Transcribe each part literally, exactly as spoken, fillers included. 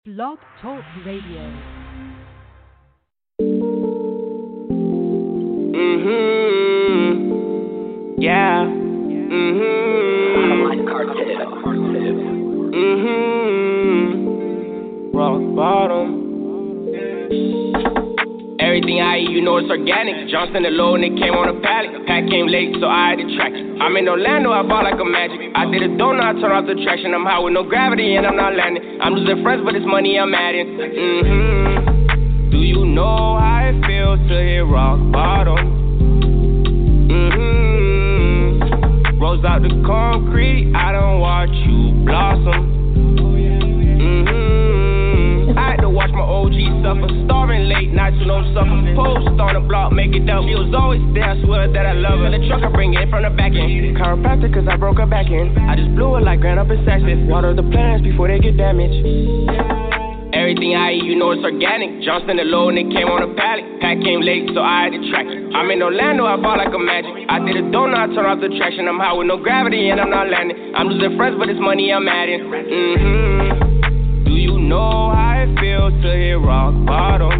Blog Talk Radio. Mhm. Yeah. Mhm. Mhm. Rock bottom. Everything I eat, you know it's organic. Johnston alone, it came on a pallet. Pack came late, so I had to track it. I'm in Orlando, I bought like a magic. I did a donut, I turned off the traction. I'm high with no gravity, and I'm not landing. I'm losing friends, but it's money I'm adding. Mm-hmm. Do you know how it feels to hit rock bottom? Mm-hmm. Rose out the concrete, I don't watch you blossom. I had to watch my O G suffer, starving late nights with no supper. Post on the block, make it up. She was always there, I swear that I love her. The truck I bring it from the back end. Chiropractic cause I broke her back in. I just blew it like Grand Up in Saxon. Water the plants before they get damaged. Everything I eat, you know it's organic. Johnston alone, it came on a pallet. Pack came late, so I had to track it. I'm in Orlando, I bought like a magic. I did a donut, I turned off the traction. I'm high with no gravity, and I'm not landing. I'm losing friends, but it's money I'm adding. Mm-hmm. Do you know how it feels to hit rock bottom?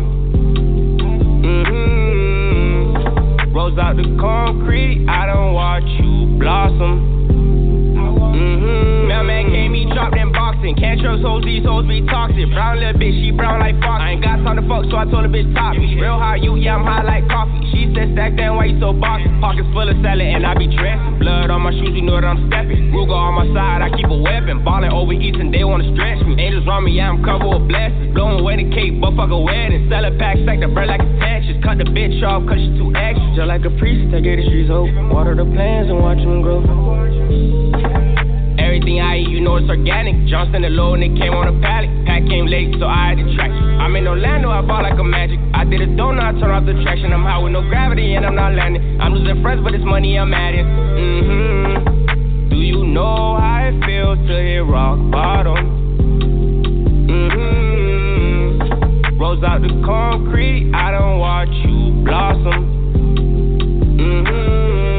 Mm-hmm. Rose out the concrete, I don't watch you blossom. Mm-hmm. Mailman came, he dropped in boxing. Can't trust hoes, these hoes be toxic. Brown little bitch, she brown like Fox. I ain't got time to fuck, so I told the bitch top me. Real high, you, yeah, I'm high like coffee. She said stack down, why you so boxy? Pockets full of salad and I be dressing. Blood on my shoes, you know that I'm stepping. Ruger on my side, I keep a weapon. Ballin' over east and they wanna stretch me. Angels on me, yeah, I'm covered with blessings. Blowing away the cake, but fuck a wedding. Sell a pack, stack the bread like it's Texas. Cut the bitch off, cause she too extra. Just like a priest, I gave the streets hope. Water the plants and watch them grow. Everything I eat, you know it's organic. Johnston alone, it came on a pallet. Pack came late, so I had to track it. I'm in Orlando, I bought like a magic. I did a donut, I turned off the traction. I'm high with no gravity, and I'm not landing. I'm losing friends, but it's money I'm adding. Mm-hmm. Do you know how it feels to hit rock bottom? Mm-hmm. Rose out the concrete, I don't watch you blossom. Mm-hmm.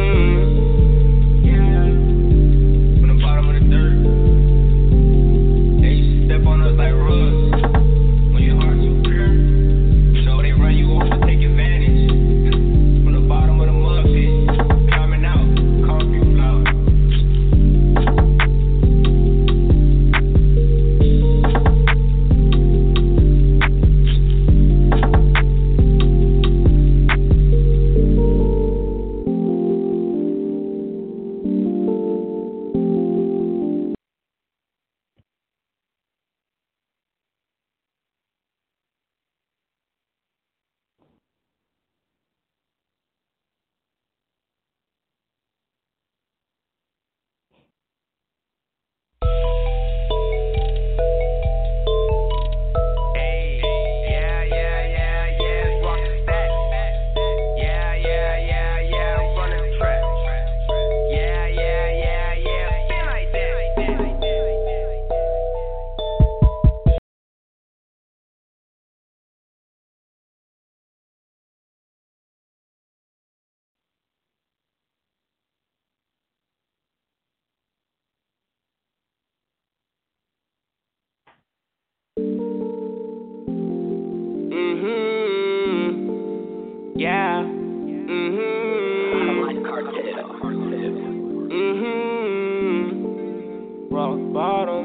Yeah. Mm-hmm. Mm-hmm. Rock bottom.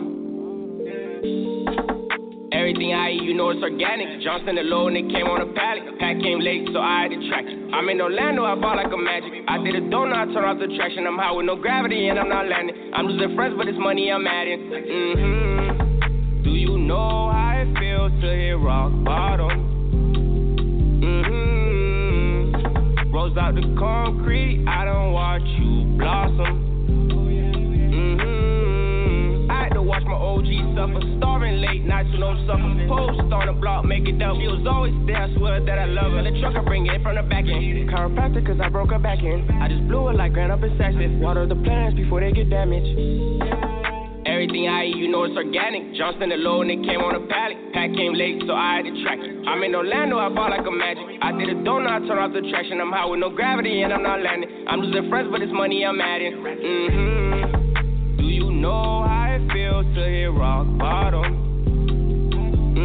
Everything I eat, you know it's organic. Johnston alone, it came on a pallet. Pack came late, so I had to track it. I'm in Orlando, I bought like a magic. I did a donut, I turned off the traction. I'm high with no gravity, and I'm not landing. I'm losing friends, but it's money I'm adding. Mm-hmm. Do you know how it feels to hit rock bottom? Mm-hmm. Rose out the concrete, I don't watch you blossom. Mm-hmm. I had to watch my O G suffer, starving late nights with no supper. Post on the block, make it up. She was always there, I swear that I love her. The truck I bring it from the back end. Chiropractic cause I broke her back in. I just blew it like Grand Up in Saxon. Water the plants before they get damaged. Everything I eat, you know it's organic. Johnston alone, it came on a pallet. Pack came late, so I had to track it. I'm in Orlando, I bought like a magic. I did a donut, I turned off the traction. I'm high with no gravity, and I'm not landing. I'm losing friends, but it's money I'm adding. Mm-hmm. Do you know how it feels to hit rock bottom?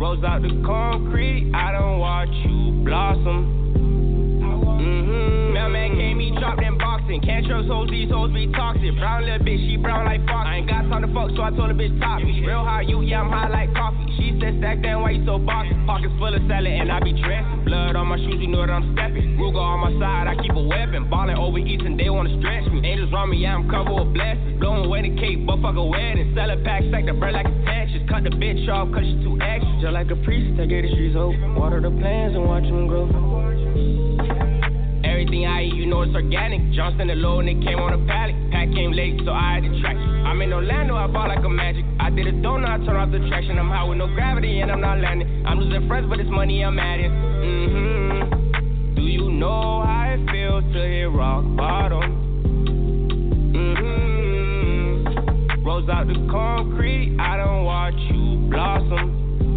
Rose out the concrete, I don't watch you blossom. Mm-hmm. Mailman came, he dropped in boxing. Can't trust hoes, these hoes be toxic. Brown little bitch, she brown like Fox. I ain't got time to fuck, so I told the bitch top me. Real high, you, yeah, I'm high like coffee. She said stack down, why you so boxy? Pockets full of salad and I be dressing. Blood on my shoes, you know that I'm stepping. Ruger on my side, I keep a weapon. Ballin' overeating, they wanna stretch me. Angels round me, yeah, I'm covered with blessings. Blowing wedding cake, but fuck a wedding. Sell a pack, stack the bread like it's Texas. Cut the bitch off, cause she too extra. Just like a priest, I gave the streets hope. Water the plants and watch them grow. Everything I eat, you know it's organic. Johnston alone, it came on a pallet. Pack came late, so I had to track it. I'm in Orlando, I ball like a magic. I did a donut, I turned off the traction. I'm high with no gravity and I'm not landing. I'm losing friends, but it's money I'm adding. Mm-hmm. Do you know how it feels to hit rock bottom? Mm-hmm. Rose out the concrete, I don't watch you blossom.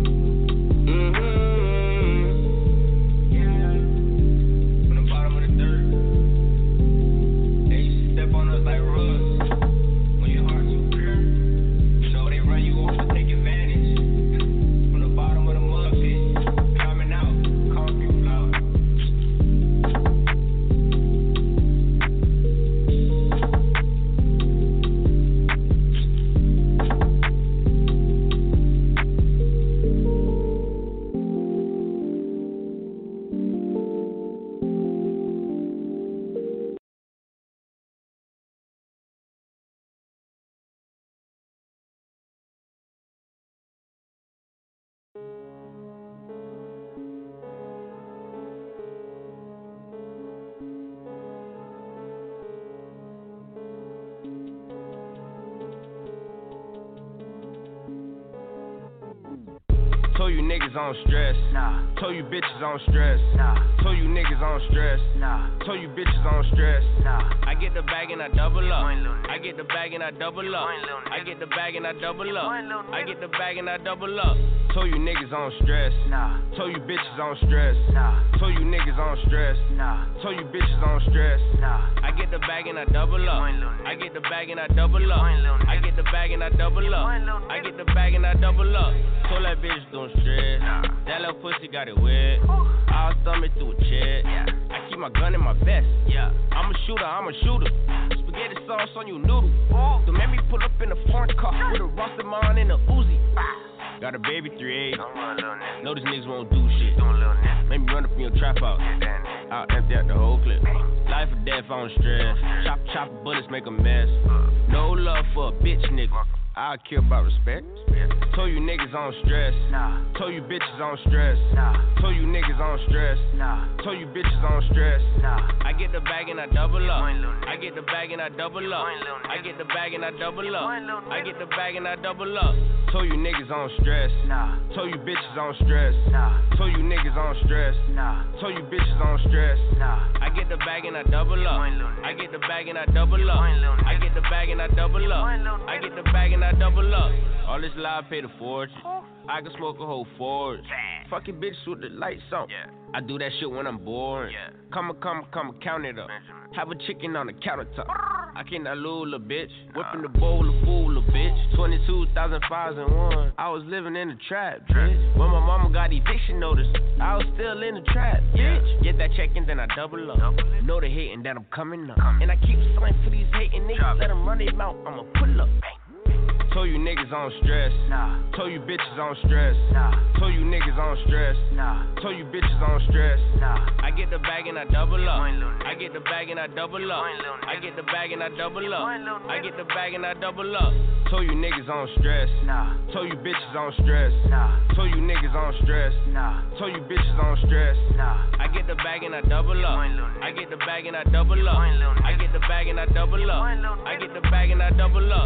Told you niggas on stress. Nah. Told you bitches on stress. Nah. Told you niggas on stress. Nah. Told you bitches on stress. Nah. I get the bag and I double up. I get the bag and I double up. I get the bag and I double up. I get the bag and I double up. Told you niggas on stress. Nah. Told you bitches on stress. Nah. Told you niggas on stress. Nah. Told you bitches on stress. Nah. I get the bag and I double up. I get the bag and I double up. I get the bag and I double up. I get the bag and I double up. Told that bitch don't stress. Nah. That little pussy got it wet. I'll stomach through a check. Yeah. I keep my gun in my vest. Yeah. I'm a shooter, I'm a shooter. Spaghetti sauce on you noodle. Ooh. Don't make me pull up in a foreign car with a Rastaman and a Uzi. Ah. Got a baby three eight. Know these niggas won't do shit. Make me run up in your trap house. I'll empty out the whole clip. Life or death on stress. Chop, chop bullets, make a mess. No love for a bitch nigga. I care about respect. Told you niggas on stress. Nah. Told you bitches on stress. Nah. Told you niggas on stress. Nah. Told you bitches on stress. Nah. I get the bag and I double up. I get the bag and I double up. I get the bag and I double up. I get the bag and I double up. Told you niggas on stress. Nah. Told you bitches on stress. Nah. Told you niggas on stress. Nah. Told you bitches on stress. Nah. I get the bag and I double up. I get the bag and I double up. I get the bag and I double up. I get the bag and I double up. All this live pay the fortune. I can smoke a whole forge. Fucking bitch with the lights on. Yeah. I do that shit when I'm bored. Yeah. Come on, come on, come on, count it up. Benjamin. Have a chicken on the countertop. I cannot lose, little bitch. Nah. Whipping the bowl of fool, little bitch. twenty-two thousand five and one. I was living in the trap, bitch. When my mama got eviction notice, I was still in the trap, bitch. Yeah. Get that check and then I double up. Double know the hate and then I'm coming up. Coming. And I keep selling for these hating niggas. Drop. Let them run their mouth, I'ma pull up. Bang. Told you niggas on stress. Nah. Told you bitches on stress. Nah. Told you niggas on stress. Nah. Told you bitches on stress. Nah. I get the bag and I double up. I get the bag and I double up. I get the bag and I double up. I get the bag and I double up. Told you niggas on stress. Nah. Told you bitches on stress. Nah. Told you niggas on stress. Nah. Told you bitches on stress. Nah. I get the bag and I double up. I get the bag and I double up. I get the bag and I double up. I get the bag and I double up.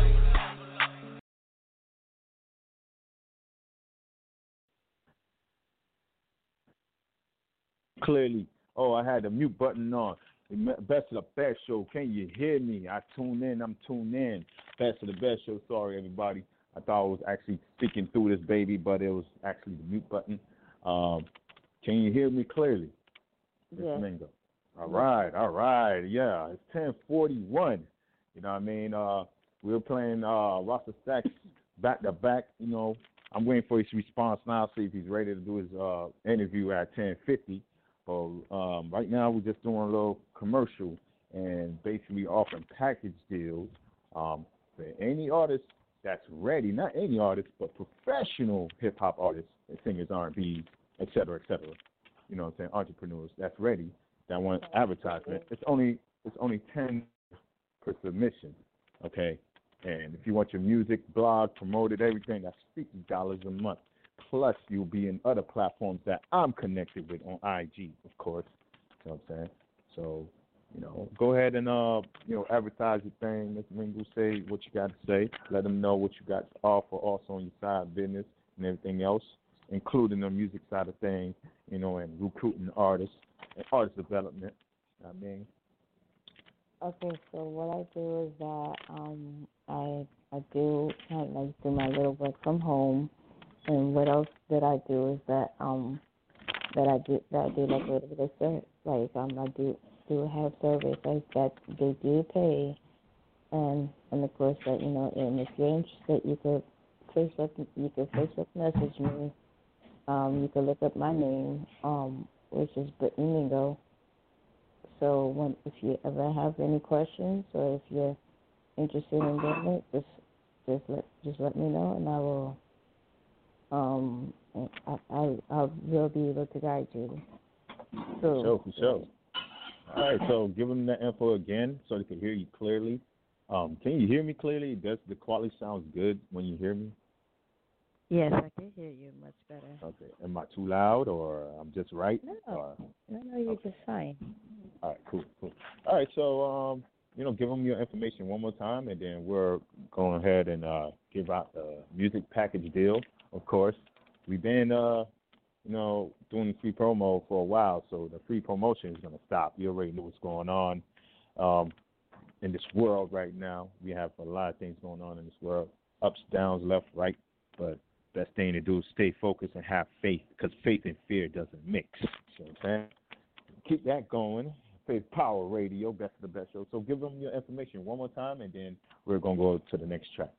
Clearly, oh, I had the mute button on. Best of the Best Show. Can you hear me? I tune in. I'm tuned in. Best of the Best Show. Sorry, everybody. I thought I was actually speaking through this baby, but it was actually the mute button. Um, can you hear me clearly? Yeah. Mingo. All right, all right. Yeah, it's ten forty-one. You know what I mean? Uh, we were playing uh, Rasta Stacks back to back, you know, I'm waiting for his response now, see if he's ready to do his uh, interview at ten fifty. But um, right now we're just doing a little commercial and basically offering package deals um, for any artist that's ready, not any artist, but professional hip-hop artists, singers, R and B, et cetera, et cetera. You know what I'm saying, entrepreneurs that's ready, that want advertisement. It's only it's only ten per submission, okay? And if you want your music, blog, promoted, everything, that's fifty dollars a month. Plus, you'll be in other platforms that I'm connected with on I G, of course. You know what I'm saying? So, you know, go ahead and, uh, you know, advertise your thing. Mister Mingo, say what you got to say. Let them know what you got to offer also on your side business and everything else, including the music side of things, you know, and recruiting artists and artist development. You know what I mean? Okay, so what I do is that um, I I do kind of like do my little work from home, and what else that I do is that um that I do that I do like a little bit of service, like um I do do have service like that they do pay, and and of course that you know and if you're interested you could Facebook you could Facebook message me, um you could look up my name um which is Brittany Mingo. So when if you ever have any questions or if you're interested in doing it, just just let just let me know and I will um I I I will be able to guide you. So, for sure, for sure. All right, so give them that info again so they can hear you clearly. Um, can you hear me clearly? Does the quality sounds good when you hear me? Yes, I can hear you much better. Okay. Am I too loud or I'm just right? No, or? no, no, you're Okay. just fine. All right, cool, cool. All right, so, um, you know, give them your information one more time, and then we're going ahead and uh, give out the music package deal, of course. We've been, uh, you know, doing free promo for a while, so the free promotion is going to stop. You already know what's going on um, in this world right now. We have a lot of things going on in this world, ups, downs, left, right, but best thing to do is stay focused and have faith, because faith and fear doesn't mix. You know what I'm saying? Keep that going. Faith Power Radio, best of the best show. So give them your information one more time, and then we're going to go to the next track.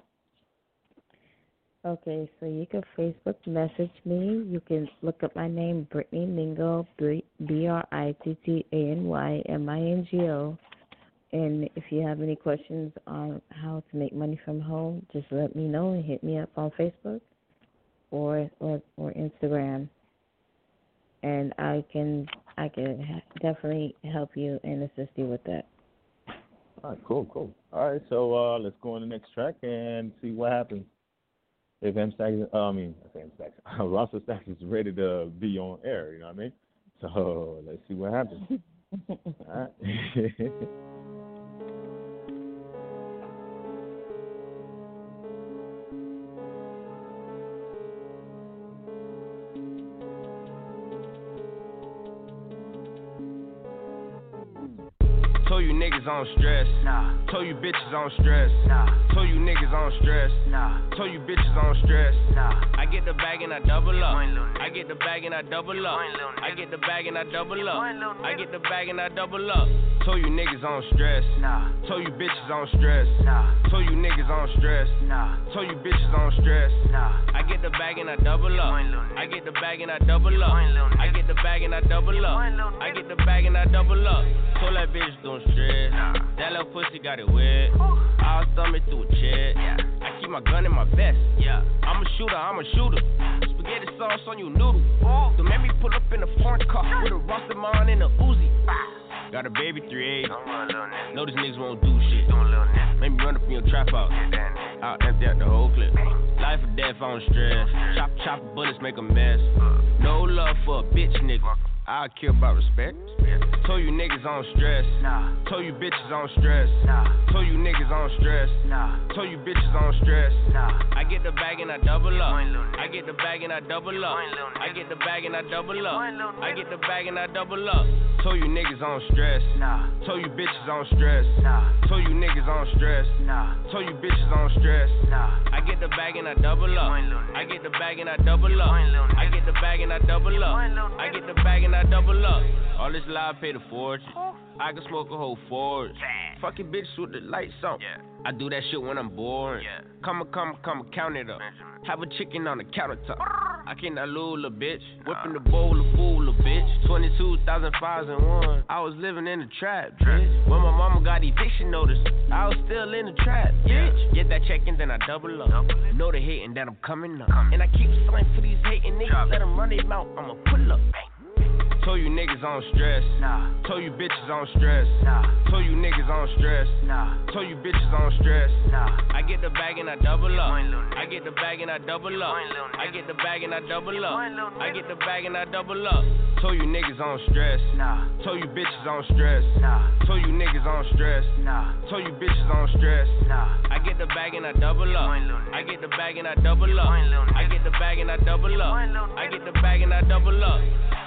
Okay, so you can Facebook message me. You can look up my name, Brittany Mingo, B R I T T A N Y M I N G O. And if you have any questions on how to make money from home, just let me know and hit me up on Facebook or or, or Instagram. And I can I can ha- definitely help you and assist you with that. All right, cool, cool. All right, so uh, let's go on the next track and see what happens. If M Stacks, uh, I mean, I say M Stacks, Rasta Stacks is ready to be on air, you know what I mean? So let's see what happens. All right. Told you niggas on stress. Nah. Told you bitches on stress. Nah. Told you niggas on stress. Nah. Told you bitches on stress. Nah. I get the bag and I double up. I get the bag and I double up. I get the bag and I double up. I get the bag and I double up. Told you niggas on stress. Nah. Told you bitches on stress. Nah. Told you niggas on stress. Nah. Told you bitches on stress. Nah. I get the bag and I double up. I get the bag and I double up. I get the bag and I double up. I get the bag and I double up. Told that bitch don't stress. That little pussy got it wet. I'll stomach through a check. I keep my gun in my vest. Yeah. I'm a shooter, I'm a shooter. Spaghetti sauce on you noodle. Don't make me pull up in a foreign car with a rusted mine and a Uzi. Got a baby three eight. Know these niggas won't do shit. Make me run up in your trap house. I'll empty out the whole clip. Life or death, I don't stress. Chop, chop bullets, make a mess. No love for a bitch nigga. I care about respect. Told you niggas on stress. Nah. Told you bitches on stress. Nah. Told you niggas on stress. Nah. Told you bitches on stress. Nah. I get the bag and I double up. I get the bag and I double up. I get the bag and I double up. I get the bag and I double up. Told you niggas on stress. Nah. Told you bitches on stress. Nah. Told you niggas on stress. Nah. Told you bitches on stress. Nah. I get the bag and I double up. I get the bag and I double up. I get the bag and I double up. I get the bag and I double up. All this live pay the fortune. I can smoke a whole forge. Fucking bitch with the lights on. Yeah. I do that shit when I'm bored. Yeah. Come on, come on, come on, count it up. Have a chicken on the countertop. I cannot lose, little bitch. Whipping the bowl of fool, little bitch. twenty-two thousand fives and one. I was living in the trap, bitch. When my mama got eviction notice, I was still in the trap, bitch. Get that check and then I double up. Know the hate and then I'm coming up. And I keep selling for these hating niggas. Let them run their mouth, I'ma pull up. Told you niggas on stress. Nah. Told you bitches on stress. Nah. Told you niggas on stress. Nah. Told you bitches on stress. Nah. I get the bag and I double up. I get the bag and I double up. I get the bag and I double up. I get the bag and I double up. Told you niggas on stress. Nah. Told you bitches on stress. Nah. Told you niggas on stress. Nah. Told you bitches on stress. Nah. I get the bag and I double up. I get the bag and I double up. I get the bag and I double up. I get the bag and I double up.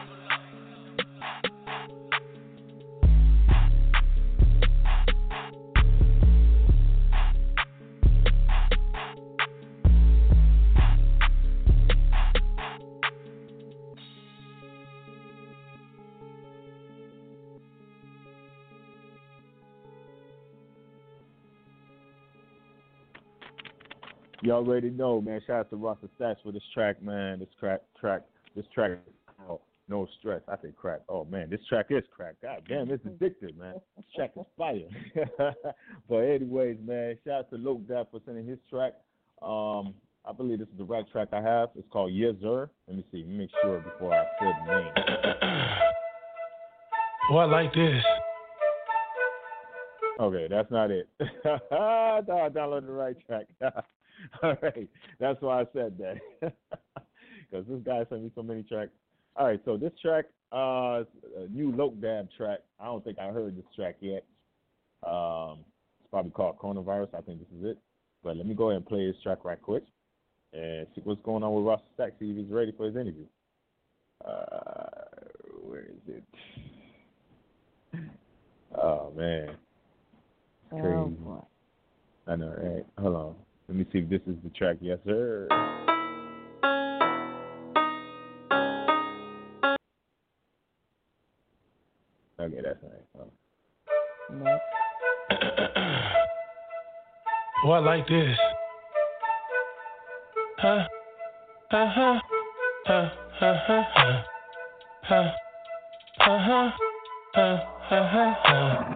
You already know, man. Shout out to Rasta Stats for this track, man. This track, track, this track. Oh, no stress. I say crack. Oh man, this track is crack. God damn, it's addictive, man. This track is fire. But anyways, man, shout out to Loke Dap for sending his track. Um, I believe this is the right track I have. It's called Yes Sir. Let me see. Let me make sure before I say the name. Oh, I like this. Okay, that's not it. I thought I downloaded the right track. All right, that's why I said that, because this guy sent me so many tracks. All right, so this track, uh, a new Loke Dab track. I don't think I heard this track yet. Um, it's probably called Coronavirus. I think this is it. But let me go ahead and play this track right quick and see what's going on with Rasta Stacks. See if he's ready for his interview. Uh, where is it? Oh man, it's crazy. Oh, boy. I know, right? Hold on. Let me see if this is the track. Yes, sir. Okay, that's right. Oh. No. Oh, I like this. Huh? Huh? Huh? Huh? Huh? Huh? Huh? Huh? Huh? Huh? Huh? Huh?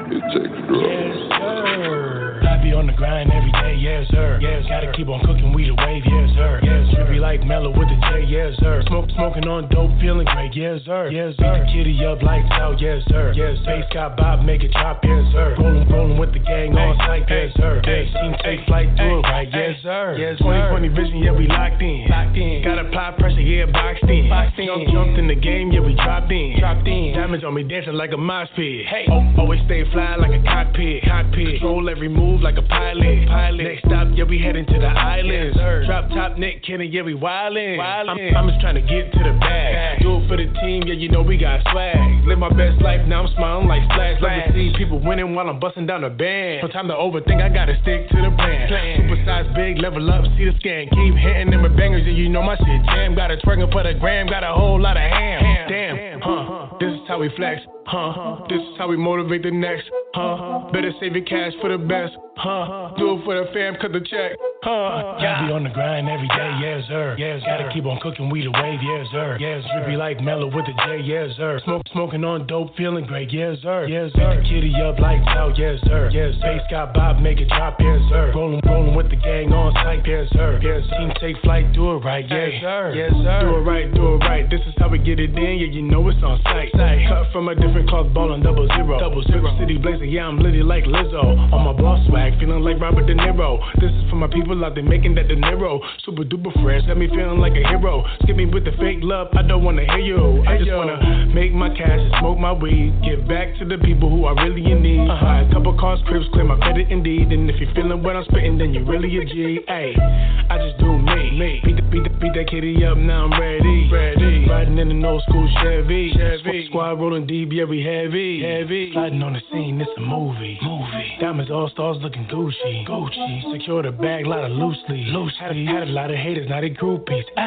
Yes, sir. Be on the grind every day, yes sir. Yes, gotta keep on cooking, we the wave, yes sir. Yes, trippy like Mellow with the J, yes sir. Smoke, smoking on dope, feeling great, yes sir. Yes, beat the kitty up, lights out, yes sir. Yes, bass got Bob, make it chop, yes sir. Rolling, rolling with the gang on site, yes sir. Yes, team take flight, do it right, yes sir. Yes, twenty twenty vision, yeah we locked in. Locked in. Got apply pressure, yeah boxed in. Boxed in. Jump, jumped in the game, yeah we dropped in. Dropped in. Diamonds on me dancing like a mosh pit. Hey, oh, always stay fly like a cockpit. Cockpit. Control every move like a pilot. Pilot. Next stop, yeah, we heading to the islands. Yes, drop top neck, Kenny, yeah, we wildin'. wildin'. I'm, I'm just trying to get to the bag. Do it for the team, yeah, you know we got swag. Live my best life, now I'm smiling like Splash. Love to see people winning while I'm busting down the band. No time to overthink, I gotta stick to the plan. Super size big, level up, see the scan. Keep hitting them with bangers, yeah, you know my shit jam. Got a twerking for the gram, got a whole lot of ham. Damn, huh, this is how we flex. Huh, this is how we motivate the next. Huh, better save your cash for the best. Huh, do it for the fam, cut the check. Huh, gotta be on the grind every day, yes sir. Yes, gotta keep on cooking, we the wave, yes sir. Yes, drippy like Mellow with the J, yes sir. Smoke, smoking on dope, feeling great, yes sir. Yes, beat the kitty up, lights out, yes sir. Yes, bass got Bob, make it drop, yes sir. Rolling, rolling with the gang on site, yes sir. Yes, team take flight, do it right, yes sir. Yes sir, do it right, do it right. This is how we get it in, yeah, you know it's on site. Cut from a different cloth, ballin' double zero. Double zero. City blazer, yeah, I'm litty like Lizzo. On my boss swag, feeling like Robert De Niro. This is for my people out there making that De Niro. Super duper fresh, got me feeling like a hero. Skip me with the fake love, I don't wanna hear you. I just wanna make my cash and smoke my weed. Give back to the people who are really in need. Uh-huh. Buy a couple cars, cribs, clear my credit indeed. And if you're feeling what I'm spitting, then you really a G. Ay, I just do me. me. Beat, the, beat, the, beat that kitty up, now I'm ready. ready. Riding in an old school Chevy. Chevy. Squad rolling deep, yeah, we heavy. heavy. Sliding on the scene, it's a movie. movie. Diamonds all stars looking Gucci. Gucci. Secure the bag, lot of loose leaves. Loose had, a, had a lot of haters, now they groupies. Ay.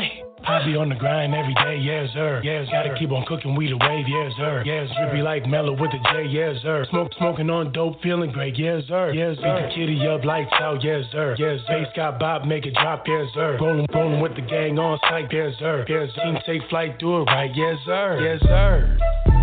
I be on the grind every day, yes sir. Yes, gotta keep on cooking, we the wave, yes sir. Yes, drippy like Mellow with the J, yes sir. Smoke, smoking on dope, feeling great, yes sir. Yes, sir. Beat the kitty up, lights out, yes sir. Yes, bass got bop, make it drop, yes sir. Rolling, rolling with the gang on site, yes sir. Yes, team take flight, do it right, yes sir. Yes sir.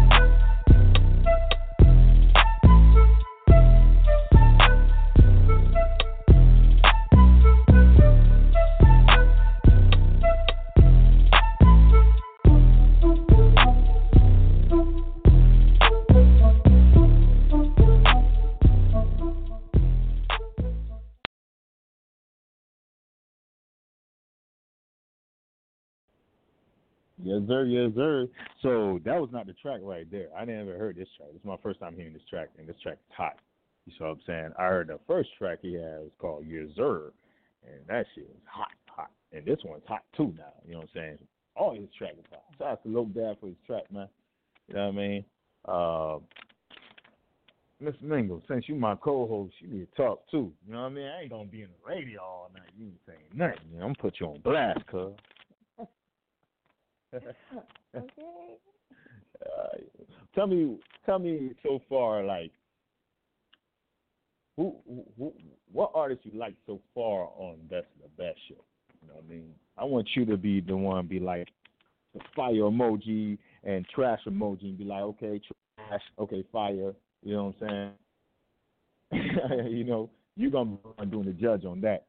Yes, sir. Yes, sir. So that was not the track right there. I never heard this track. This is my first time hearing this track, and this track is hot. You see what I'm saying? I heard the first track he had was called Yes, Sir, and that shit was hot, hot. And this one's hot too now. You know what I'm saying? All his tracks is hot. Shout out to Low Dad for his track, man. You know what I mean? Uh, Miss Mingle, since you my co-host, you need to talk too. You know what I mean? I ain't gonna be in the radio all night. You ain't saying nothing. You know, I'm gonna put you on blast, cuz. Okay. Uh, tell me, tell me so far, like, who, who, what artists you like so far on Best of the Best show? You know what I mean? I want you to be the one, be like the fire emoji and trash emoji, and be like, okay, trash, okay, fire. You know what I'm saying? You know, you're gonna be doing the judge on that.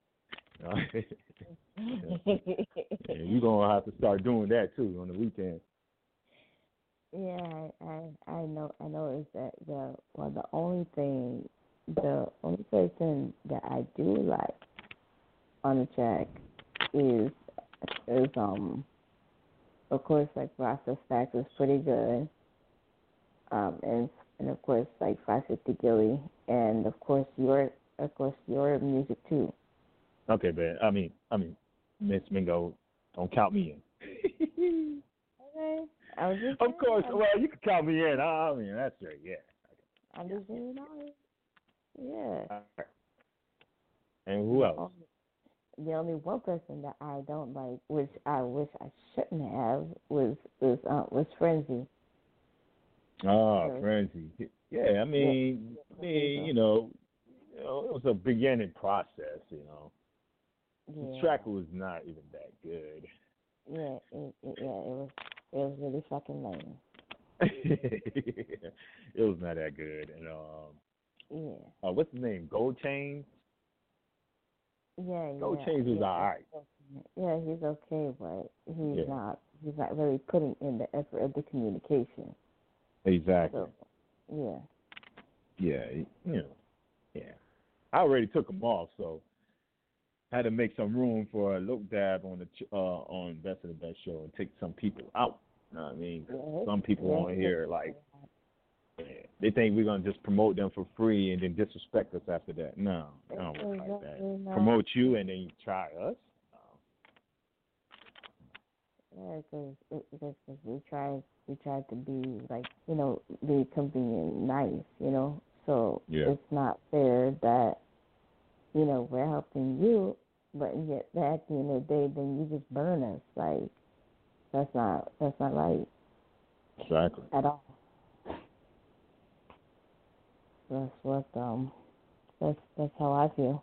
Yeah, you're gonna have to start doing that too on the weekend. Yeah, I, I I know I know is that the well the only thing the only person that I do like on the track is is um of course like Rasta Stacks is pretty good. Um and and of course like five fifty Gilly and of course your of course your music too. Okay, man. I mean, I mean, Miss Mingo, don't count me in. Okay. I was just of saying, course. I'm, Well, you can count me in. I, I mean, that's right. Yeah. I'm just saying, yeah. All right. And who else? The only one person that I don't like, which I wish I shouldn't have, was was uh, was Frenzy. Oh, so, Frenzy. Yeah, I mean, yeah. I mean, you know, you know, it was a beginning process. You know, yeah. the track was not even that good. Yeah, it, it, yeah, it was. It was really fucking lame. It was not that good. And um, yeah. Uh, what's his name? Gold Chains. Yeah, Gold yeah. Chains was yeah, all right. Yeah, he's okay, but he's yeah. not. He's not really putting in the effort of the communication. Exactly. So, yeah. Yeah, you know, yeah. I already took him off, so I had to make some room for a look dab on the uh, on Best of the Best show and take some people out. You know what I mean? Yeah, some people yeah, on here like yeah, they think we're gonna just promote them for free and then disrespect us after that. No, I don't work like that. No. Promote you and then you try us. Yeah, because because we tried we tried to be like you know be convenient, nice, you know. So yeah. it's not fair that you know we're helping you, but yet at the end of the day, then you just burn us. Like that's not that's not right. Exactly. At all. That's what um that's that's how I feel.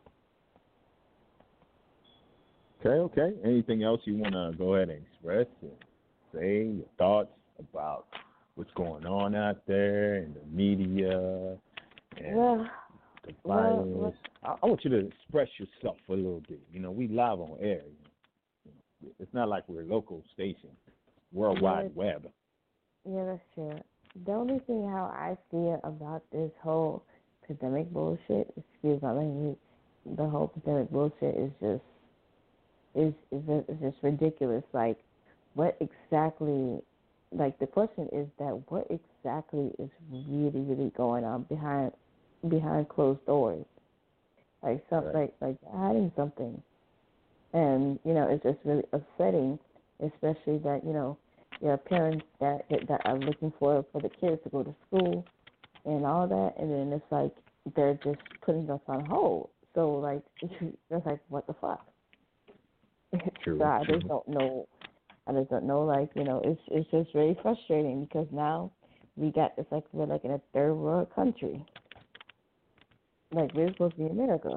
Okay, okay. Anything else you want to go ahead and express and say your thoughts about what's going on out there in the media and well, the virus? Well, I, I want you to express yourself a little bit. You know, we live on air. You know. It's not like we're a local station, World Wide yeah, Web. Yeah, that's true. The only thing how I feel about this whole pandemic bullshit, excuse my language, the whole pandemic bullshit is just is is just, is just ridiculous. Like, what exactly? Like, the question is that what exactly is really really going on behind behind closed doors? Like, some Right. like like hiding something, and you know it's just really upsetting, especially that you know. There are parents that that are looking for for the kids to go to school and all that, and then it's like they're just putting us on hold. So like, that's like what the fuck? True. So I true. just don't know. I just don't know. Like, you know, it's it's just very frustrating because now we got it's like we're like in a third world country. Like we're supposed to be America.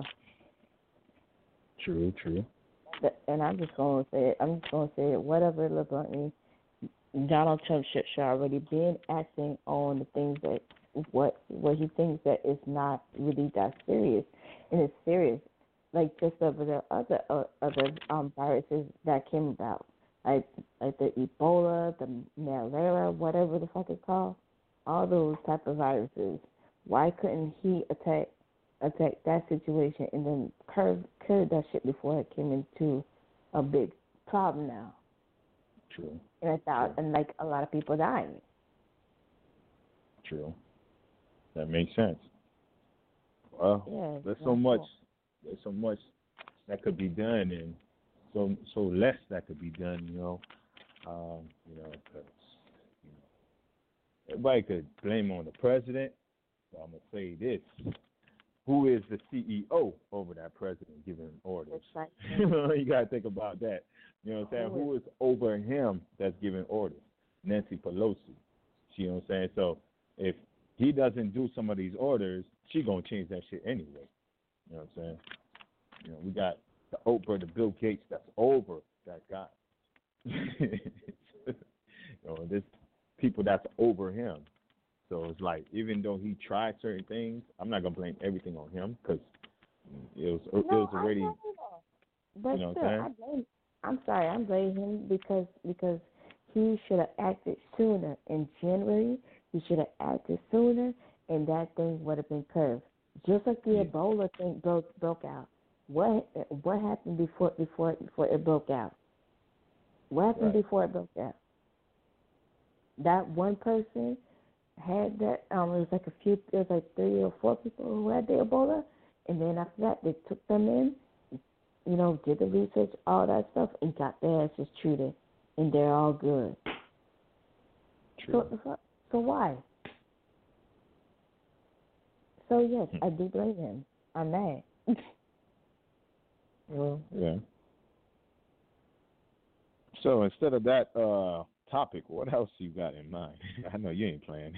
True, true. And I'm just gonna say it. I'm just gonna say it. Whatever LeBron, Donald Trump should, should already been acting on the things that what what he thinks that is not really that serious, and it's serious. Like just over the other uh, other um viruses that came about, like like the Ebola, the malaria, whatever the fuck it's called, all those type of viruses. Why couldn't he attack attack that situation and then curb curb that shit before it came into a big problem now? True. And I thought, and like a lot of people dying. True. That makes sense. Well, yeah, there's so much. There's so much that could be done, and so so less that could be done. You know, um, you know, cause, you know, everybody could blame on the president. So I'm gonna say this: who is the C E O over that president giving orders? Right. You gotta think about that. You know what I'm saying? Oh, who is over him that's giving orders? Nancy Pelosi. You know what I'm saying? So if he doesn't do some of these orders, she gonna change that shit anyway. You know what I'm saying? You know, we got the Oprah, the Bill Gates that's over that guy. You know, there's people that's over him. So it's like, even though he tried certain things, I'm not gonna blame everything on him because it was it no, was already. I but you know still, what I'm I saying? blame. I'm sorry, I'm blaming him because because he should have acted sooner in January. He should have acted sooner, and that thing would have been curved. Just like the Yeah. Ebola thing broke broke out. What what happened before before before it broke out? What happened Right. before it broke out? That one person had that. Um, it was like a few. It was like three or four people who had the Ebola, and then after that, they took them in. You know, did the research, all that stuff, and got their asses treated, and they're all good. True. So, so why? So yes, Hmm. I do blame him. I'm mad. Well, yeah. So instead of that uh, topic, what else you got in mind? I know you ain't playing.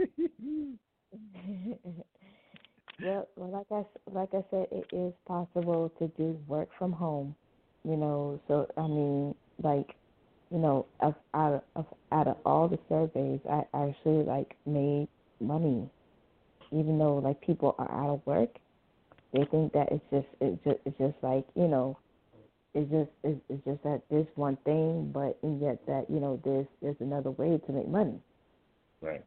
well, well, like I like I said, it is possible to do work from home. You know, so I mean, like, you know, of, out of out of all the surveys, I actually like made money, even though like people are out of work. They think that it's just it's just it's just like, you know, it's just it's, it's just that this one thing, but and yet that, you know, there's there's another way to make money. Right.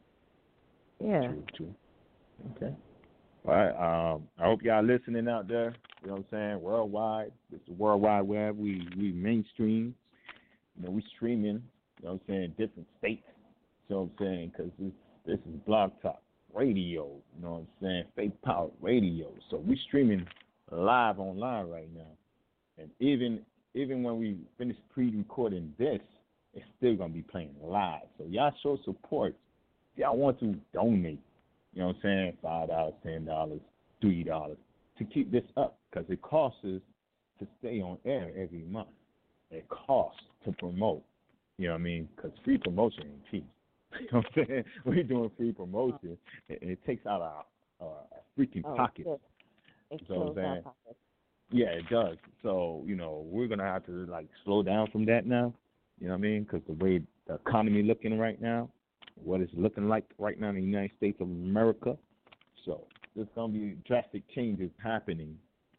Yeah. True, true. Okay. All right. Um, I hope y'all listening out there. You know what I'm saying? Worldwide. It's the World Wide Web. We we mainstream. You know, we streaming. You know what I'm saying? Different states. You know what I'm saying? Because this, this is Blog Talk Radio. You know what I'm saying? Faith Power Radio. So we streaming live online right now. And even even when we finish pre-recording this, it's still gonna be playing live. So y'all show support. If y'all want to donate, you know what I'm saying, five dollars, ten dollars, three dollars, to keep this up, because it costs us to stay on air every month. It costs to promote, you know what I mean, because free promotion ain't cheap. You know what I'm saying? We're doing free promotion, and it takes out our, our freaking Oh, pockets. It, it So I'm kills our saying, pockets. yeah, it does. So, you know, we're going to have to, like, slow down from that now, you know what I mean, because the way the economy looking right now, what it's looking like right now in the United States of America. So there's going to be drastic changes happening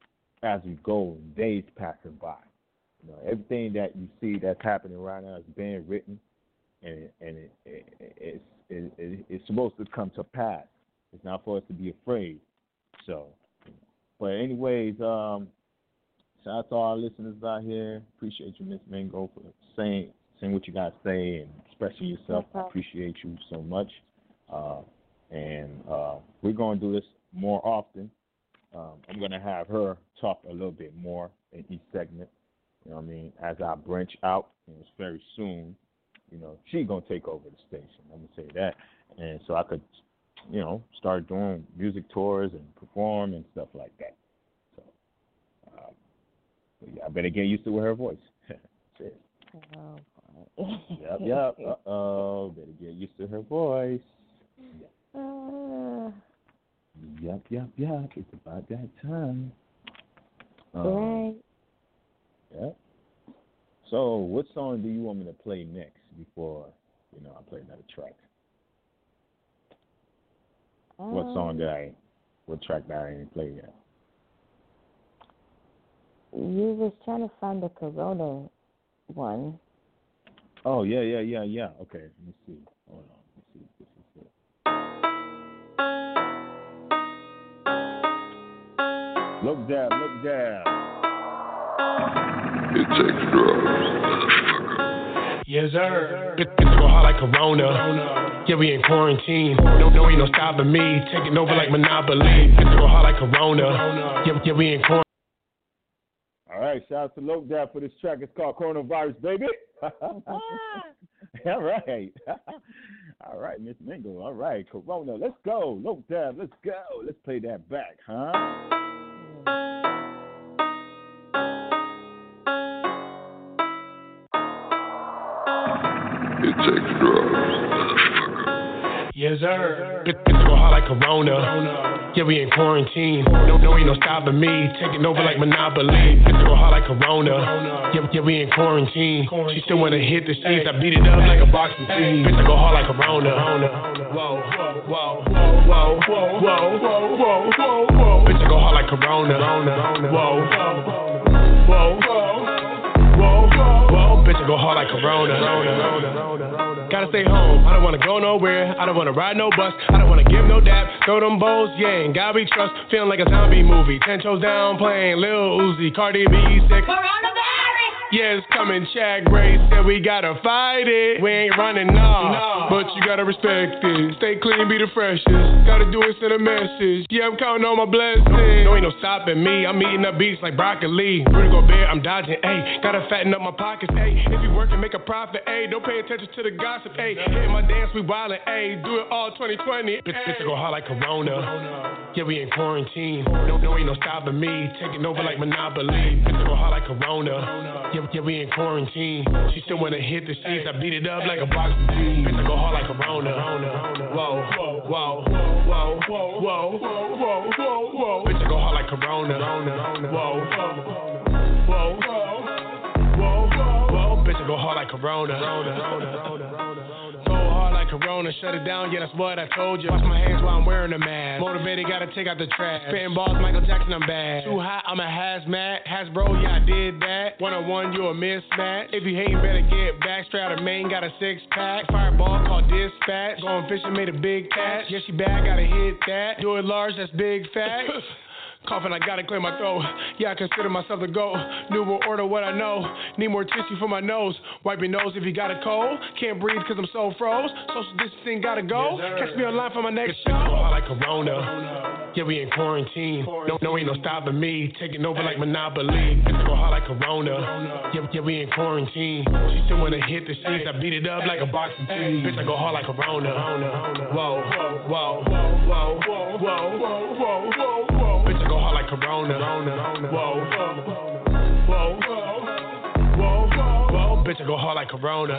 as we go, days passing by. You know, everything that you see that's happening right now is being written, and it, and it, it, it's it, it, it's supposed to come to pass. It's not for us to be afraid. So, but anyways, um, shout out to our listeners out here. Appreciate you, Miss Mango, for saying saying what you got to say and expressing yourself. I appreciate you so much. Uh, and uh, we're going to do this more often. Um, I'm going to have her talk a little bit more in each segment. You know what I mean? As I branch out, and it's very soon, you know, she's going to take over the station. I'm going to say that. And so I could, you know, start doing music tours and perform and stuff like that. So, uh, but yeah, I better get used to her voice. That's it. Oh, boy. Yep, yep. Uh-oh. Better get used to her voice. Uh, Yep, yep, yep. It's about that time. Um, right. Yep. So, what song do you want me to play next before, you know, I play another track? Um, What song did I, what track did I ain't play yet? You was trying to find the Corona one. Oh, yeah, yeah, yeah, yeah. Okay, let me see. Hold on. Let's see if this is it. Look down, look down. It takes drugs. Yes, sir. Bitch, bitch, go hard like Corona. Yeah, we in quarantine. No, no, ain't no stopping me. Taking over like Monopoly. Bitch, go hard like Corona. Yeah, yeah, we in quarantine. All right, shout out to Loke Dab for this track. It's called Coronavirus, baby. All right. All right, Miss Mingo. All right, Corona. Let's go. Loke Dab, let's go. Let's play that back, huh? It takes drugs. Yes, sir. Bitch, bitch, go hard like Corona. Yeah, we in quarantine. No, no, ain't no stopping me. Taking over like Monopoly. Bitch, go hard like Corona. Yeah, yeah, we in quarantine. She still wanna hit the seats. I beat it up like a boxing team. Bitch, I go hard like Corona. Whoa, whoa, whoa, whoa, whoa, whoa, whoa, whoa, whoa. Bitch, I go hard like Corona. Whoa, whoa, whoa, whoa, whoa. Bitch, I go hard like Corona. Gotta stay home, I don't wanna go nowhere. I don't wanna ride no bus, I don't wanna give no dap. Throw them bowls, yeah, and God we trust. Feeling like a zombie movie. Ten toes down, playing Lil Uzi, Cardi B sick. Yeah, it's coming, Chad Gray said we gotta fight it. We ain't running, nah, nah, but you gotta respect it. Stay clean, be the freshest. Gotta do it, send a message. Yeah, I'm counting on my blessings. No, ain't no stopping me. I'm eating up beats like broccoli. Rudy Gobert, I'm dodging, ayy. Gotta fatten up my pockets, ayy. If you work and make a profit, ayy. Don't pay attention to the gossip, ayy. Hitting my dance, we wildin', ayy. Do it all twenty twenty. Bitch, bitch, I go hard like Corona. Yeah, we in quarantine. No, no, ain't no stopping me. Taking over like Monopoly. Bitch, I go hard like Corona. Yeah, yeah, we in quarantine. She still wanna hit the seats. I beat it up like a boxing team. Bitch, I go hard like Corona. Whoa, whoa, whoa, whoa, whoa, whoa, whoa, whoa, whoa. Bitch, I go hard like Corona. Whoa, whoa, whoa, whoa. Bitch, I go hard like Corona. Go hard like Corona. Shut it down. Yeah, that's what I told you. Wash my hands while I'm wearing a mask. Motivated, gotta take out the trash. Spitting balls, Michael Jackson, I'm bad. Too hot, I'm a hazmat. Hasbro, yeah, I did that. One on one, you a mismatch. If you hating, better get back. Straight out of Maine, got a six pack. Fireball called dispatch. Going fishing, made a big catch. Yeah, she bad, gotta hit that. Do it large, that's big fat. Coughing, I gotta clear my throat. Yeah, I consider myself the GOAT. New world order, what I know. Need more tissue for my nose. Wipe your nose if you got a cold. Can't breathe cause I'm so froze. Social distancing gotta go. Yes, catch me online for my next show. Go hard like Corona. Yeah, we in quarantine. No, no, ain't no stopping me. Taking over like Monopoly. Bitch, go hard like Corona. Yeah, yeah, we in quarantine. She still wanna hit the seats. I beat it up like a boxing team. Bitch, I go hard like Corona. Whoa, whoa, whoa, whoa, whoa, whoa, whoa, whoa, whoa. Bitch, I go hard like Corona. Whoa, whoa, whoa, whoa. Bitch, I go hard like Corona.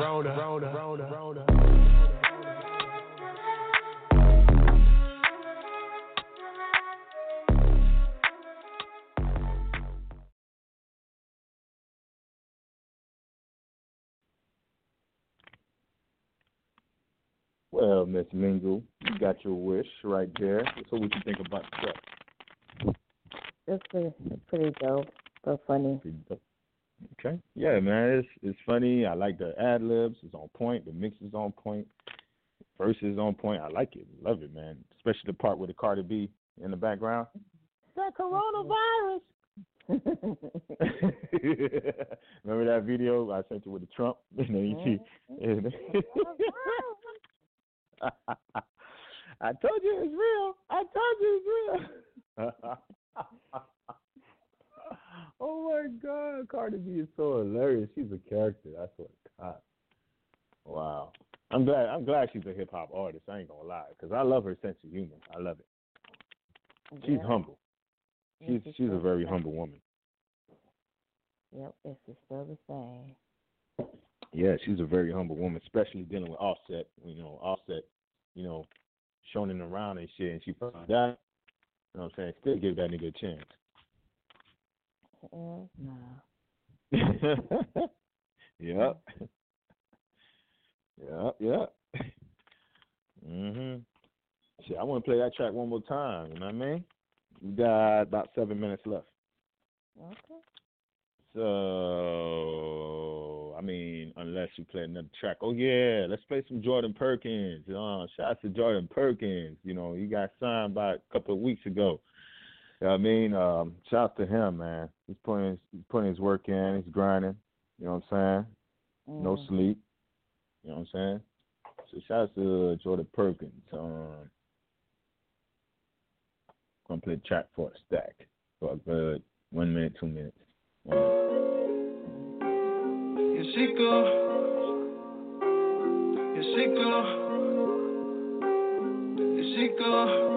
Well, Miss Mingle, you got your wish right there. So what you think about that? It's pretty, pretty dope, but funny. Okay. Yeah, man, it's it's funny. I like the ad libs. It's on point. The mix is on point. The verse is on point. I like it. Love it, man. Especially the part with the Cardi B in the background. The coronavirus. Remember that video I sent you with the Trump? You know, you see. I told you it's real. I told you it's real. Oh my God, Cardi B is so hilarious. She's a character. That's what God. Wow. I'm glad. I'm glad she's a hip hop artist. I ain't gonna lie, because I love her sense of humor. I love it. She's Yeah. humble. She's she's a very humble woman. Yep, it's still the same. Yeah, she's a very humble woman, especially dealing with Offset. You know, Offset, you know, shoning around and shit, and she found that. You know what I'm saying? Still give that nigga a chance. Uh, nah. Yep. Yep, yep. Mhm. Shit, I want to play that track one more time. You know what I mean? We got about seven minutes left. Okay. So, I mean, unless you play another track. Oh, yeah, let's play some Jordan Perkins. Uh, shout out to Jordan Perkins. You know, he got signed by a couple of weeks ago. You know what I mean? Um, shout out to him, man. He's putting his, he's putting his work in. He's grinding. You know what I'm saying? Mm. No sleep. You know what I'm saying? So, shout out to Jordan Perkins. Um, I'm going to play the track for a stack for a good one minute, two minutes. One minute. Here she go, here she go, here she go,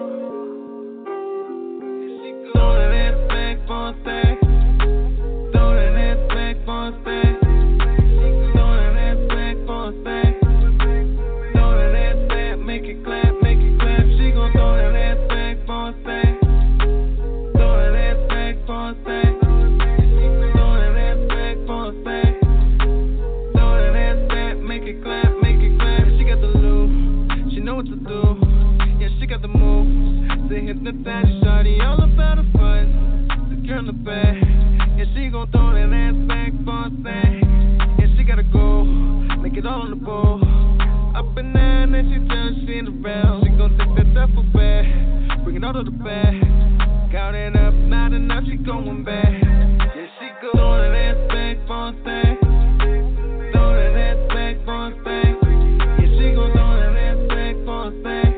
here she go. Throw that back for a stack, throw that back for a stack, throw that back for a stack, throw that back, make it clap, make it clap. She gon' throw that back for a stack, throw that back for a stack. Hypnotized, shawty all about her butt. The girl in the back, yeah, she gon' throw that ass back for a stack. Yeah, she gotta go, make it all on the bowl. Up and down, and she turns, she in the round. She gon' take that duffel bag, bring it all to the back. Got it up, not enough, she going back. Yeah, she go, throw that ass back for a stack. Throw that ass back for a stack. Yeah, she gon' throw that ass back for a stack.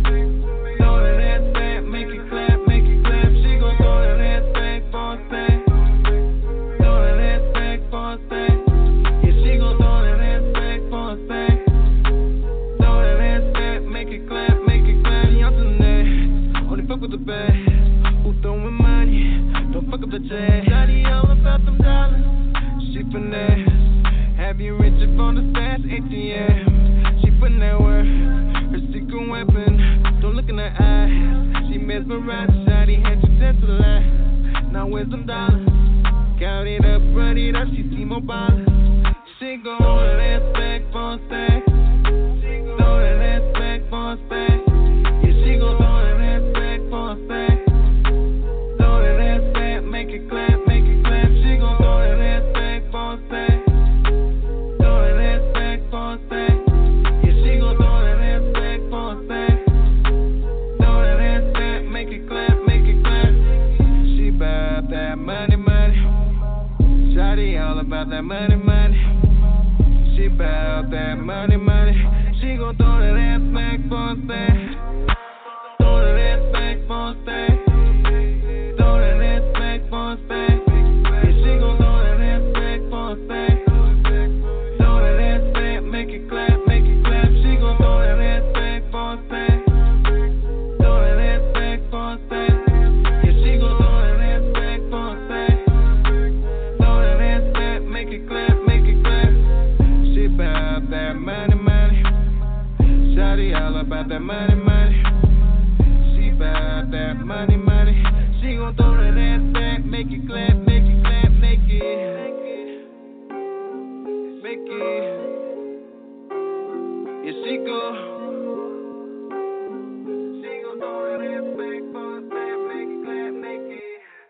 Who throwing money? Don't fuck up the jet. Shawty all about them dollars. She finesse. Have you rich up on the stash? A T M. She putting that work. Her secret weapon. Don't look in her eyes. She mesmerized. Shawty had you dead to lie. Now where's them dollars? Count it up, run it up. She see more ballers. She gon' throw that ass back for a stack. Throw that ass back for a stack. Yeah, she gon' throw that ass back for a stack. Throw that ass back, make it clap, make it clap. She gon' throw that ass back for a stack. Throw that ass back for a stack. Yeah, she gon' throw that ass back for a stack. Throw that ass back, make it clap, make it clap. She bout that money, money. Shawty all about that money, money. She bout that money, money. She gon' throw that ass back for a stack. Throw that ass back for a stack. Throw that ass back for a stack. Yeah, she gon' throw that ass back for a stack. Throw that ass back, make it clap, make it clap. She gon' throw that ass back for a stack. Throw that ass back for a stack. Yeah, she gon' throw that ass back for a stack. Throw that ass back, make it clap, make it clap. She bout that money, money. Shawty all about that money, money. She bout that money, money. She gon' throw that ass back, make it clap, make it clap, make it, make it. Yeah, she go. She gon' throw that ass back for a stack, make it clap, make it.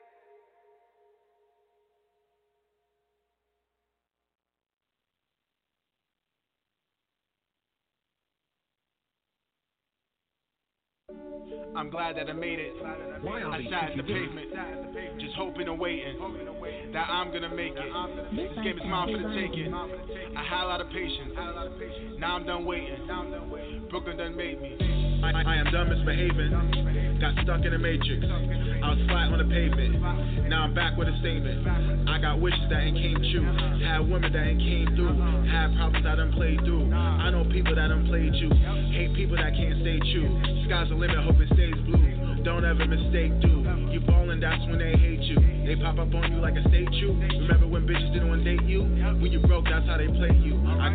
I'm glad that I made it. I sat at the pavement, just hoping and waiting that I'm gonna make it. This game is mine for the taking. I had a lot of patience. Now I'm done waiting. Brooklyn done made me. I, I am done misbehaving. Got stuck in the matrix. I was flat on the pavement. Now I'm back with a statement. I got wishes that ain't came true. Had women that ain't came through. Had problems that done played through. I know people that done played you. Hate people that can't stay true. Sky's the limit, hope it stays blue. Don't ever mistake, dude. You ballin', that's when they hate you. They pop up on you like a statue. Remember when bitches didn't want to date you? When you broke, that's how they play you. I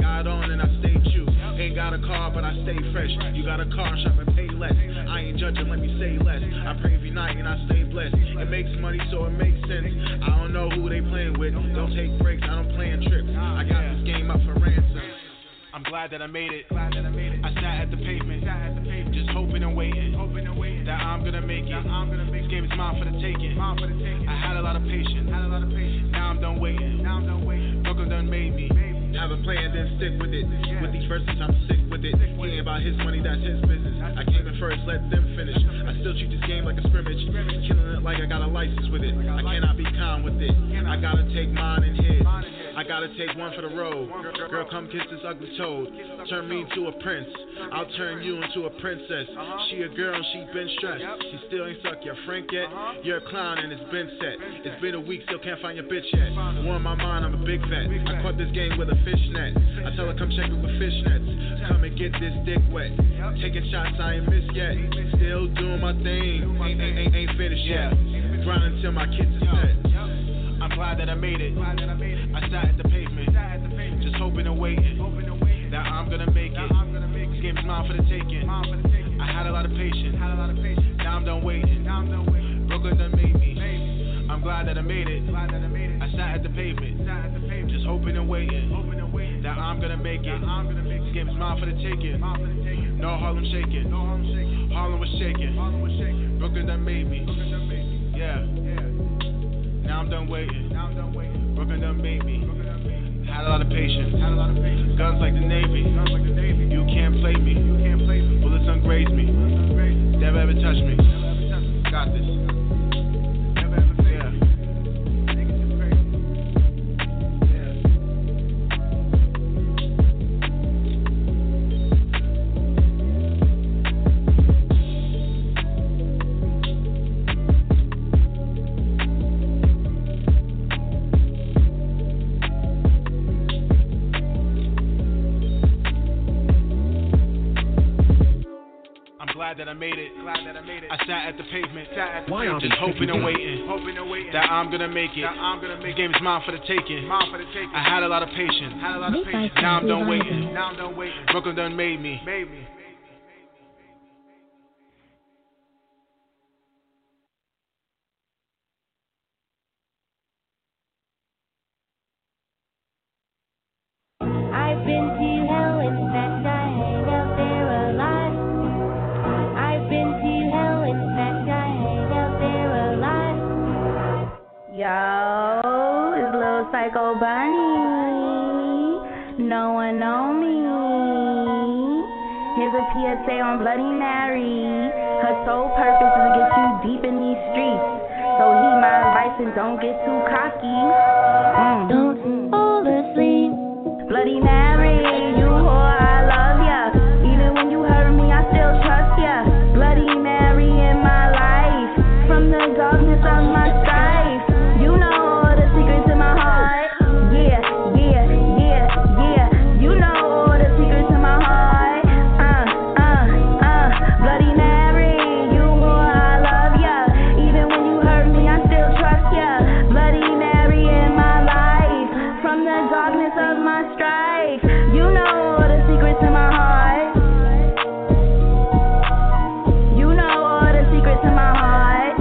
a car, but I stay fresh. You got a car, shop and pay less. I ain't judging, let me say less. I pray every night and I stay blessed. It makes money, so it makes sense. I don't know who they playing with. Don't take breaks, I don't plan trips. I got this game up for ransom. I'm glad that I made it. Glad that I made it. I sat at the pavement, sat at the pavement, just hoping and waiting, hoping and waiting that I'm gonna make it. I'm gonna make this game is mine for the taking. Mine for the taking. I had a lot of patience, had a lot of patience. Now I'm done waiting. Now I'm done waiting. Brooklyn done made me. Have a plan, then stick with it. Yeah. With these verses, I'm sick with it. He ain't about his money, that's his business. I came in first, let them finish. I still treat this game like a scrimmage, killing it like I got a license with it. I cannot be calm with it. I gotta take mine and his. I gotta take one for the road. Girl, come kiss this ugly toad. Turn me into a prince. I'll turn you into a princess. She a girl and she been stressed. She still ain't suck your Frank yet. You're a clown and it's been set. It's been a week, still can't find your bitch yet. War in my mind, I'm a big vet. I caught this game with a fishnet. I tell her come check it with fishnets. Come and get this dick wet. Taking shots, I ain't missed yet. Still doing my thing. Ain't, ain't, ain't, ain't finished yet. Grind until my kids are set. I'm glad that I made it. I sat at the pavement, just hoping and waiting that I'm gonna make it. This game's mine for the taking. I had a lot of patience. Now I'm done waiting. Brooklyn done made me. I'm glad that I made it. I sat at the pavement, just hoping and waiting that I'm gonna make it. This game is mine for the taking. No Harlem shaking. Harlem was shaking. Brooklyn done made me. Yeah. Now I'm done waiting. Brooklyn done made me. Had a lot of patience. Guns like the Navy. You can't play me. Bullets ungraze me. Never ever touch me. Got this. That I made it. Glad that I made it. I sat at the pavement, sat at the pavement, just hoping and waiting, hoping and waiting that I'm gonna make it. That I'm gonna make it. This game is mine for the taking. Mine for the taking. I had a lot of patience. Had a lot of patience. Now I'm done waiting. Now I'm done waiting. Brooklyn done made me. Made me. I've been to hell, in fact I hang out there a lot. I've been to hell, in fact I hang out there a lot. Yo, it's Lil Psycho Bunny. No one know me. Here's a P S A on Bloody Mary. Her sole purpose is to get you deep in these streets. So heed my advice and don't get too cocky. Mm. Don't fall asleep. Bloody Mary, you whore, I love ya. Even when you hurt me, I still trust ya. Bloody Mary in my life, from the darkness of my strife. You know all the secrets in my heart. Yeah, yeah, yeah, yeah. You know all the secrets in my heart. Uh, uh, uh. Bloody Mary, you whore, I love ya. Even when you hurt me, I still trust ya. Bloody Mary in my life, from the darkness of my strife. You know all the secrets in my heart. You know all the secrets in my heart.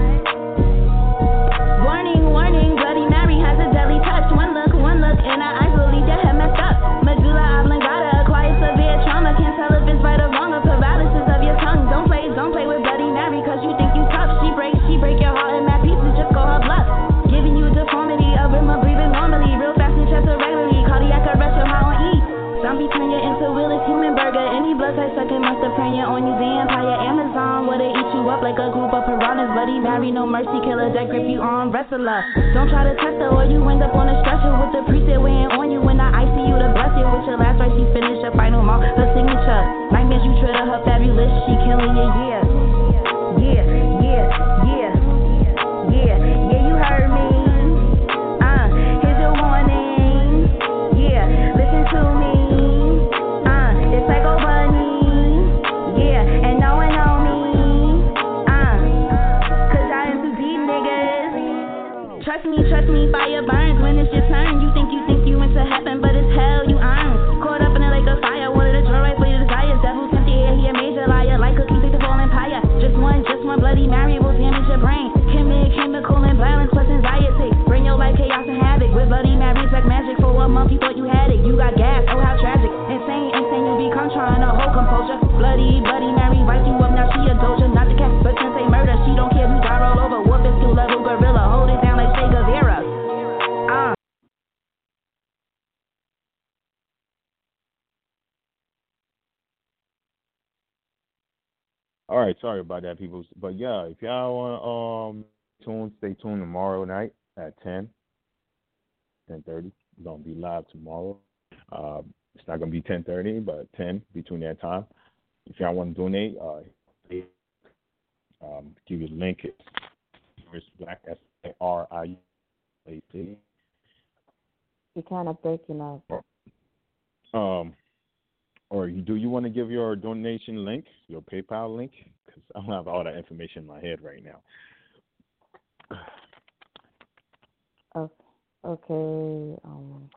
Warning, warning, Bloody Mary has a deadly touch. One look, one look, and our eyes will leave your head messed up. Medulla oblongata, acquired severe trauma. Can't tell if it's right or wrong, or paralysis of your tongue. Don't play, don't play with Bloody Mary, cause you think you tough. She breaks, she break your heart in mad pieces, just call her bluff. Giving you deformity, a rhythm of breathing normally. Real fast and chest irregularly, cardiac arrest, your how on E. Zombie turn you into Willis human burger. Any blood type sucking must have turned you on you vampire. Amazon would've eat you up like a group of piranhas. Bloody Mary, no mercy, killer that grip you on wrestler. Don't try to test her or you end up on a stretcher with the priest weighing on you in the I C U to bless you with your last right. She finish her final mark, her signature. Nightmares you tread her fabulous, she killing you, yeah. Yeah, yeah, yeah, yeah, yeah, you heard me. Uh, here's your warning. Yeah, listen to me. Uh, it's Psycho Bunny. Yeah, and no one know me. Uh, cause I am too deep, niggas. Trust me, trust me, fire burns when it's your turn. You think you think you into heaven, but it's hell. All right, sorry about that, people. But yeah, if y'all want um tune, stay tuned tomorrow night at ten, ten thirty. We're gonna be live tomorrow. Uh, it's not gonna be ten thirty, but ten between that time. If y'all want to donate, uh, um, give you the link. It's Rich Black, S A R I U A C. You're kind of breaking up. Um, or you, do you want to give your donation link, your PayPal link? Because I don't have all that information in my head right now. Okay. Okay. Um.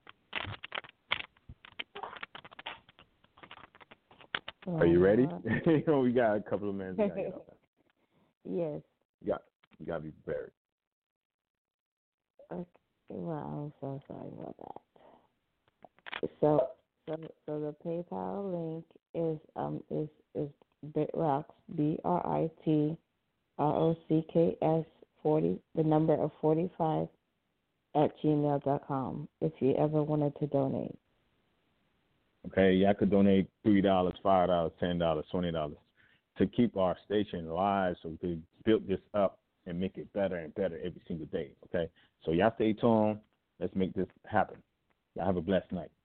Are you ready? Uh, We got a couple of minutes. yes. You got, you got to be prepared. Okay. Well, I'm so sorry about that. So, so, so the PayPal link is um is is BitRocks, B R I T R O C K S forty, the number of forty five at gmail dot com. If you ever wanted to donate. Okay, y'all could donate three dollars, five dollars, ten dollars, twenty dollars to keep our station alive, so we could build this up and make it better and better every single day. Okay, so y'all stay tuned. Let's make this happen. Y'all have a blessed night.